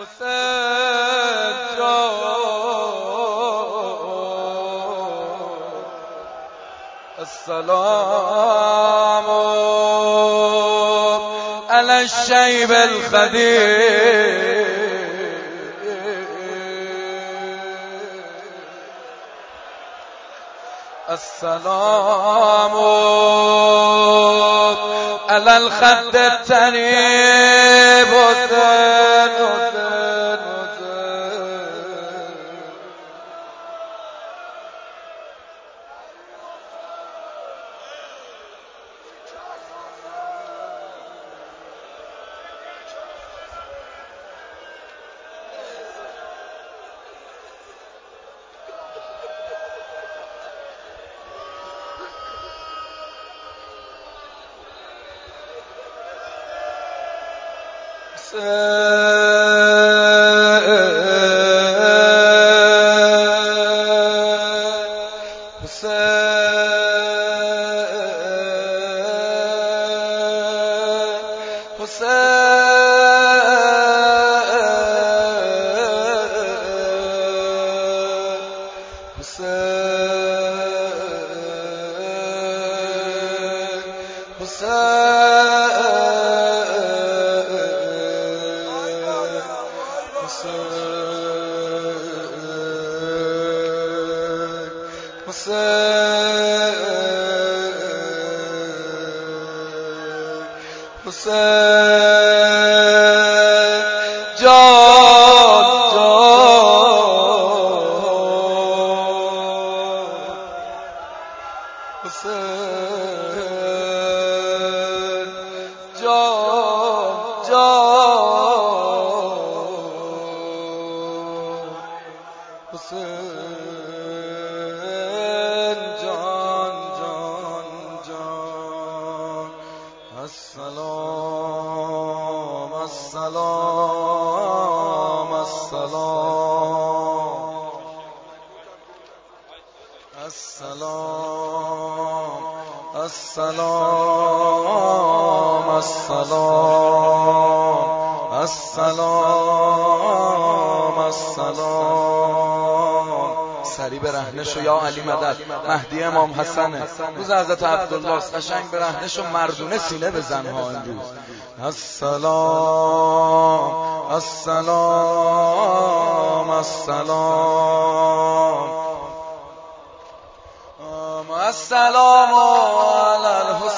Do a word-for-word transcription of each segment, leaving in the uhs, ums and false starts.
حسین جان السلام علی الشیب الخدیر السلام علی الخد الطریب حسین حسین سری برهنه شو یا علی مدد مهدی امام حسنه روز حضرت عبدالله قشنگ برهنه شو مردونه سینه بزن ها امروز السلام السلام السلام السلام علی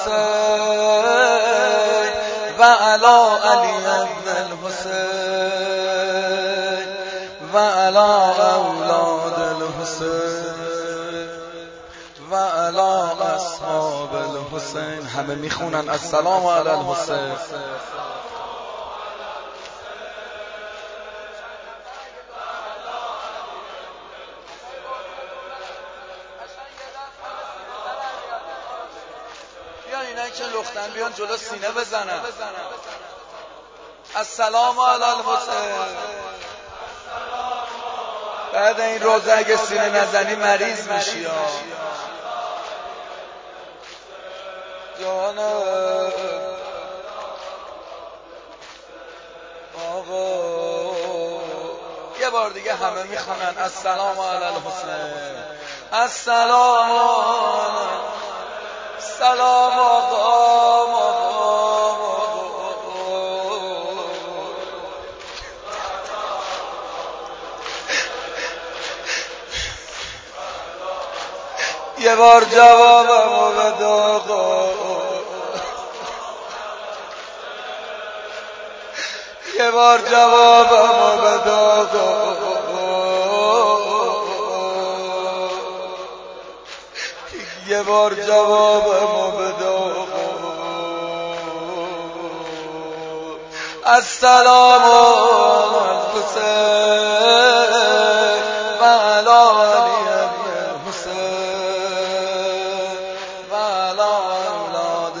الحسین و علی علی ابن الحسین و علی اولاد الحسین و علی اصحاب الحسین. همه میخونن السلام علی الحسین. اینایی که لختن بیان جلو سینه بزنن السلام علی الحسین. بعد این روزه اگه سینه نزنی مریض میشی ها جان آقا. یه بار دیگه همه میخونن السلام علی الحسین. السلام سلام آقا یه بار جوابمو بده آقا. یه بار جوابمو بده آقا. یه بار جوابمو بده آقا. السلام الحسین و علی علی الحسین و علی اولاد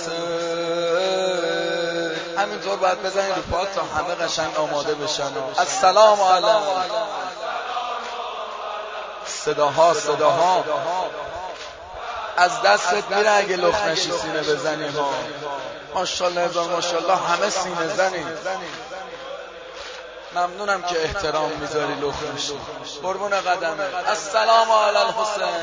الحسین. همینطور باید بزنید رو پات تا همه قشنگ آماده بشن. السلام علیکم. صداها صداها از دستت میره اگه لخت نشی سینه بزنی ها. ماشاءالله هزار ماشاءالله همه سینه زنی. ممنونم که احترام میذاری لخ میشی. قربون قدمه. السلام علی الحسین.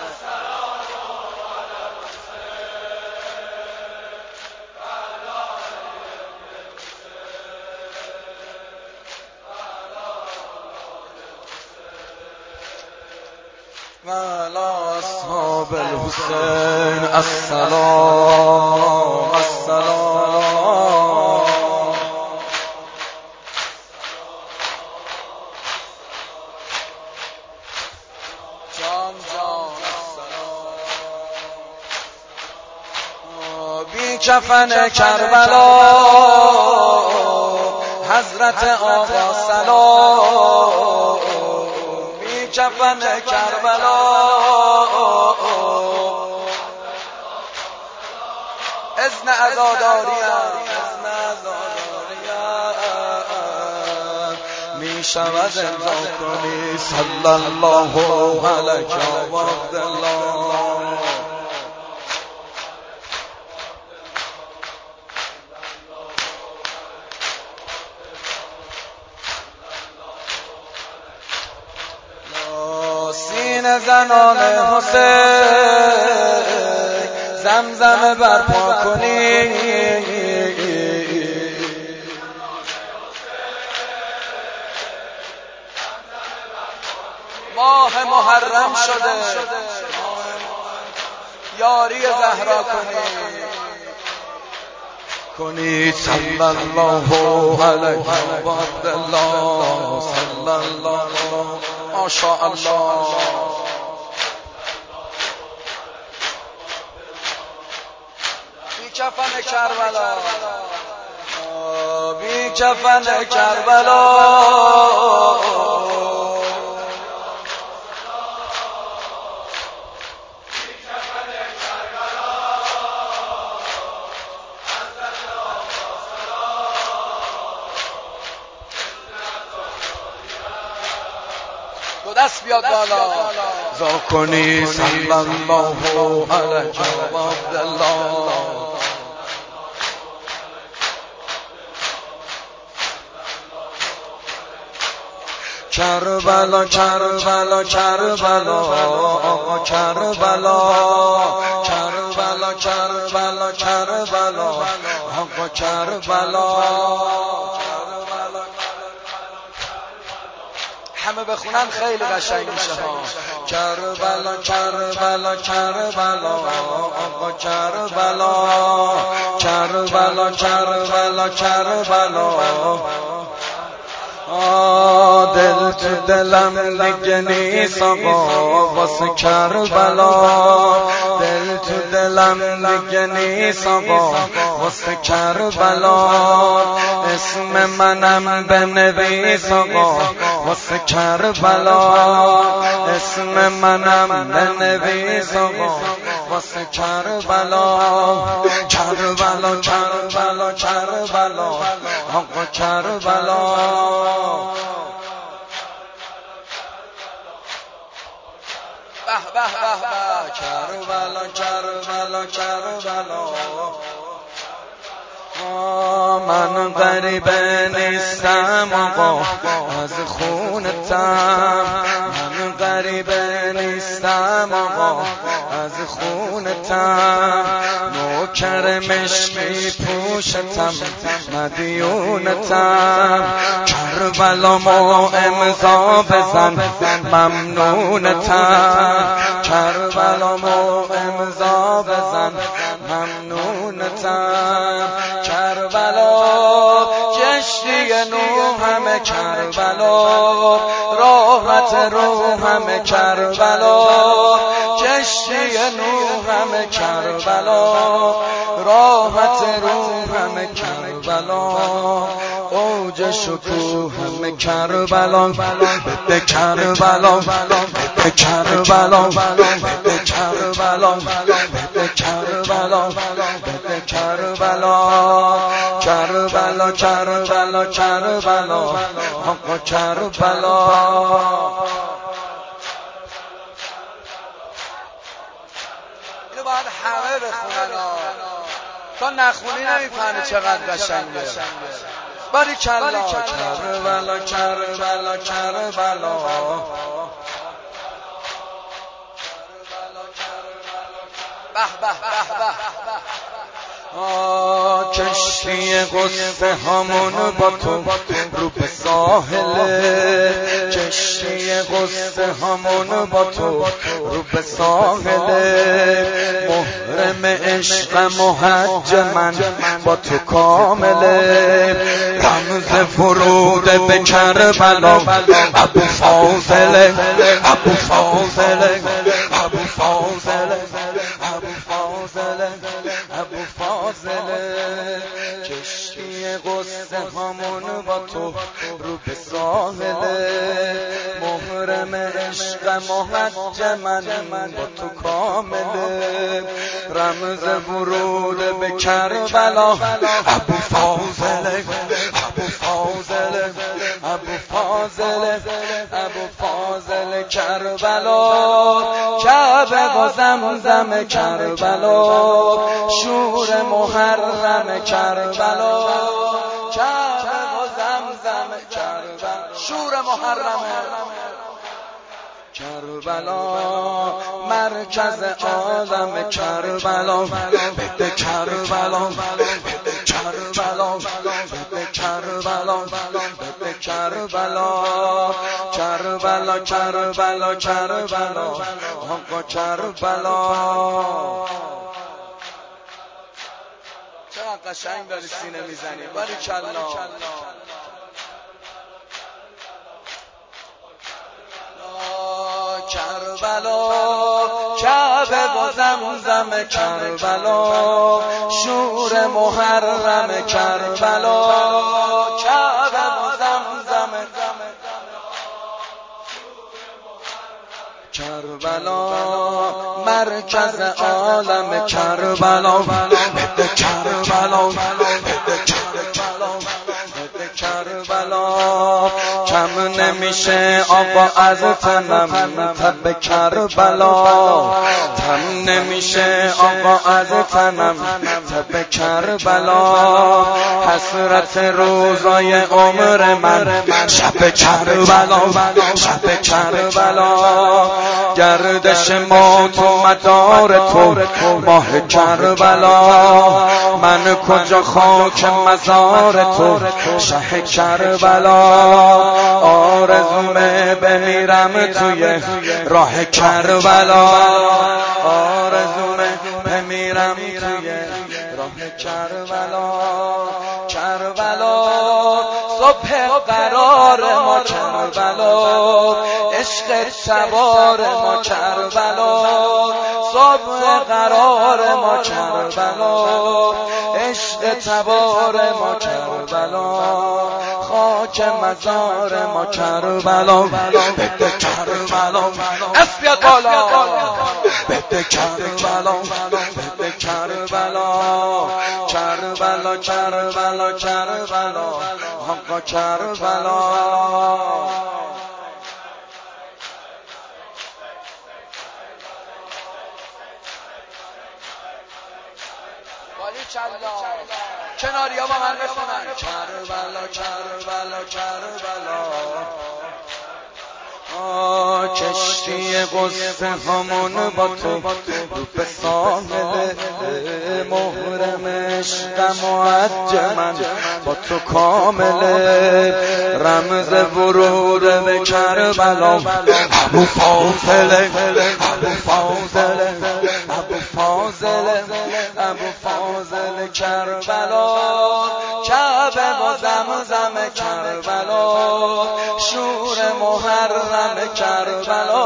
و علی اصحاب الحسین السلام السلام. جان جان السلام. بی کفن کربلا حضرت آقا سلام. کفن کربلا اذن عزاداریم اذن عزاداریم می شود امضا کنی صلی الله علیک و عبدالله. سینه زنان حسین زمزم برپا کنی. ماه محرم شده یاری زهرا کنی کنی صلی الله علیه و عبدالله صلی الله ماشاءالله. بی کفن کربلا بی کفن کربلا دو دست بیاد بالا زا کنی صلی الله علیه و عبدالله. کربلا کربلا کربلا آقا کربلا کربلا کربلا کربلا آقا کربلا. همه بخونن خیلی قشنگ میشه ها. کربلا کربلا کربلا آقا کربلا کربلا کربلا کربلا. دل تو دلم دیگه نیست آقا واسه کربلا. دل تو دلم دیگه نیست آقا واسه کربلا. اسم منم بنویس آقا واسه کربلا. اسم منم بنویس آقا واسه کربلا. کربلا کربلا کربلا آقا کربلا. به به به به کربلا کربلا کربلا. من غریب نیستم آقا از خونتم. من غریب نیستم آقا از خونتم. نوکر مشکی پوشتم مدیونتم. کربلا ما امضا بزن ممنونتم. کربلا ما امضا بزن ممنونتم. کربلا کشتی نوحم کربلا. راحت روحم کربلا. کشتی نوحم کربلا. راحت روحم کربلا. اوج شکوهم کربلا. بده کربلا بده کربلا بده کربلا بده کربلا بده کربلا. کربلا کربلا کربلا آقا کربلا. اینو باید همه بخونن تا نخونی نمیفهمی چقدر قشنگه. باریکلا کربلا کربلا کربلا به به به به کشتی قصه همون با تو رو به ساحله کشتی قصه همون با تو رو به ساحله محرم عشق محج من با تو کامله رمز فرود به کربلا ابو فاضله ابو فاضله ابو فاضله ابو فاضله ابو فاضله کشتی قصه همون با تو رو به ساحله محرم عشق محج من با تو کامله رمز ورود به کربلا ابو فاضله ابو فاضله ابو فاضله ابو فاضله کربلا کعبه و زمزم کربلا شور محرم کربلا کعبه و زمزم کربلا شور محرم کربلا مرکز عالم کربلا بده کربلا بده کربلا بده کربلا بده کربلا کربلا کربلا کربلا آقا کربلا چقدر قشنگ داری سینه میزنی باریکلا کربلا کعبه و زمزم کربلا شور محرم کربلا کعبه و زمزم کربلا مرکز عالم کربلا بده کربلا بده کربلا بده کربلا کم نمیشه آقا از تنم تب کربلا کم نمیشه آقا از تنم تب کربلا حسرت روزای عمر من شب کربلا شب کربلا گردش ما تو مدار تو ماه کربلا من کجا خاک مزار تو شه کربلا آرزومه بمیرم توی راه کربلا آرزومه بمیرم توی راه کربلا کربلا صبح قرار ما کربلا عشق سوار ما کربلا صبح قرار ما کربلا عشق تبار ما کربلا خاک مزار ما کربلا بده کربلا اسبیت بالا بده کربلا بده کربلا کربلا کربلا کربلا آقا کربلا کناری ها با من بخونن کربلا کربلا کربلا کشتی قصه همون با تو رو به ساحله محرم عشق معج من با تو کامله رمز ورود به کربلا ابو فاضله ابو فاضله ابو فاضله ابو فاضله کربلا کعبه و زمزم کربلا شور محرم کربلا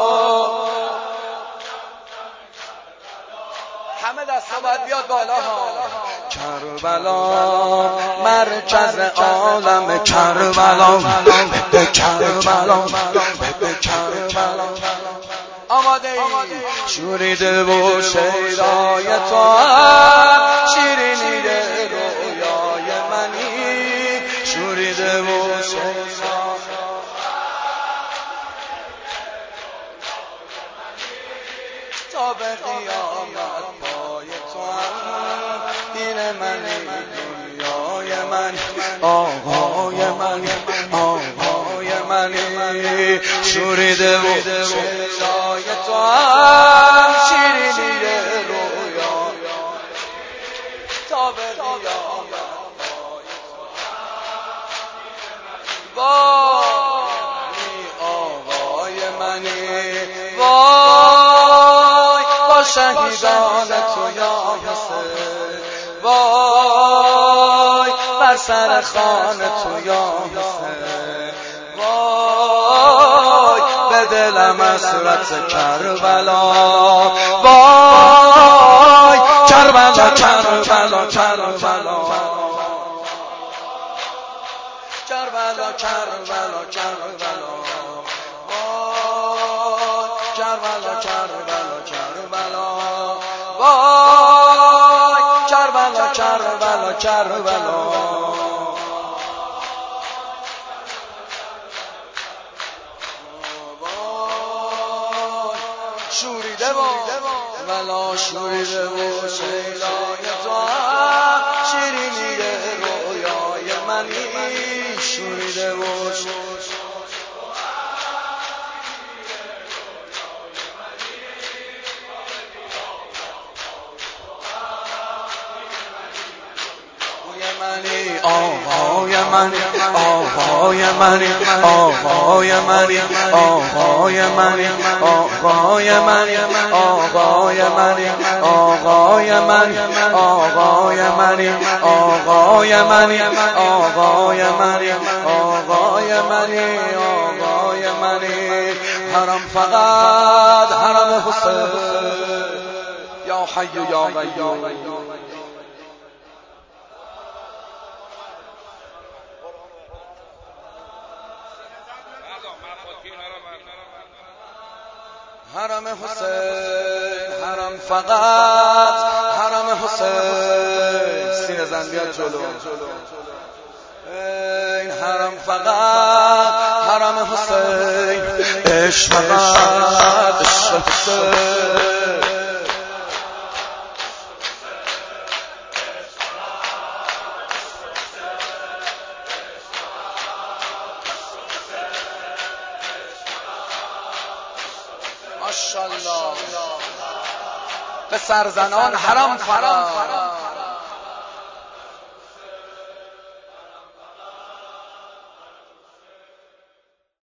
همه دستا باید بیاد بالا ها کربلا مرکز عالم کربلا بده کربلا بده کربلا آماده ای شوریده و شیرای تو شیرینی رویای منی شوریده و شیرای تا به قیامت پای تو هم دین منی دنیای من آقای منی آقای منی شوریده و چشای تو هم شیرینی رویا تا به قیامت وای آقای منی وای با شهیدان تو یا حسین وای بر سر خان تو یا حسین وای به دلم حسرت کربلا وای کربلا کربلا کربلا کربلا کربلا کربلا وای کربلا کربلا کربلا وای کربلا کربلا کربلا شوریده و ولا شوریده و شیدای تو شیرینی رویای منی شوریده و آقای منی آقای منی آقای منی آقای منی آقای منی آقای منی آقای منی آقای منی آقای منی آقای منی آقای منی آقای منی حرم فقط حرم حسین یا حی یا قیوم حرم حسین حرم فقط حرم حسین سینه زن بیاد جلو این حرم فقط حرم حسین عشق فقط عشق حسین ماشاءالله به سرزنان حرم فقط